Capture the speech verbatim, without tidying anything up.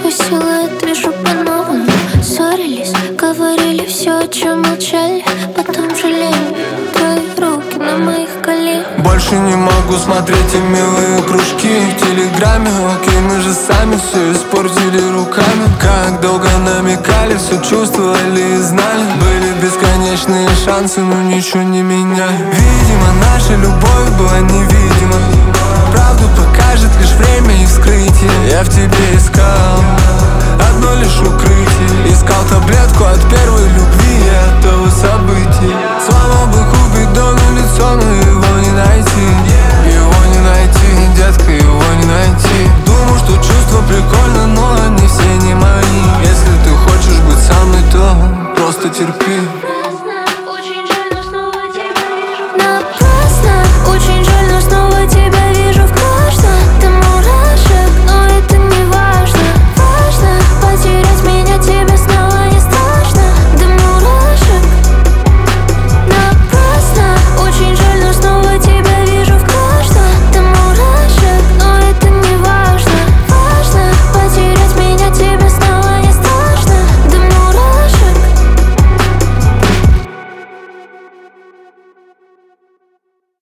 новый силуэт вижу по-новому. Ссорились, говорили все, о чем молчали, потом жалели. Твои руки на моих коленях. Больше не могу смотреть и милые кружки в телеграме. Окей, мы же сами все испортили руками. Как долго намекали, все чувствовали и знали. Были бесконечные шансы, но ничего не меняли. Видимо, наша любовь была невидима. Правду покажет лишь время и вскрытие. Я в тебе искал одно лишь укрытие. Искал таблетку от первой любви.